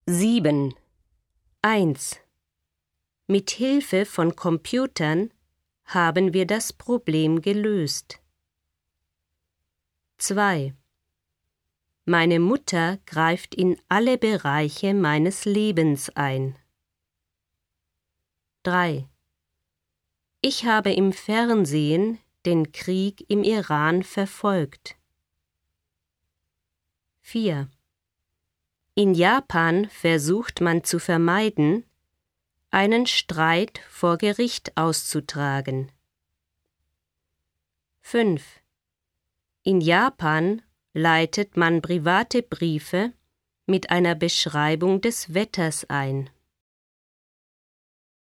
7. 1. Mit Hilfe von Computern haben wir das Problem gelöst. 2. Meine Mutter greift in alle Bereiche meines Lebens ein. 3. Ich habe im Fernsehen den Krieg im Iran verfolgt. 4. In Japan versucht man zu vermeiden, einen Streit vor Gericht auszutragen. 5. In Japan leitet man private Briefe mit einer Beschreibung des Wetters ein.